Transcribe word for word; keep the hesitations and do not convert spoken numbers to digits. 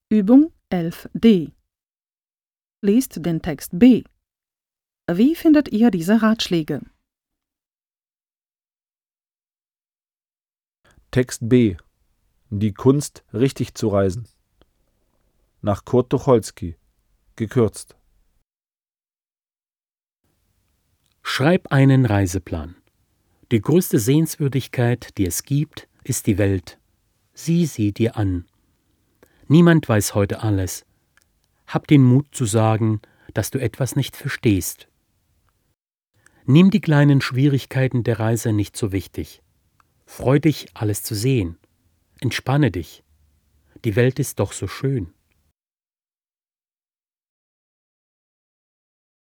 Übung elf d. Lest den Text B. Wie findet ihr diese Ratschläge? Text B. Die Kunst, richtig zu reisen. Nach Kurt Tucholsky. Gekürzt. Schreib einen Reiseplan. Die größte Sehenswürdigkeit, die es gibt, ist die Welt. Sieh sie dir an. Niemand weiß heute alles. Hab den Mut zu sagen, dass du etwas nicht verstehst. Nimm die kleinen Schwierigkeiten der Reise nicht so wichtig. Freu dich, alles zu sehen. Entspanne dich. Die Welt ist doch so schön.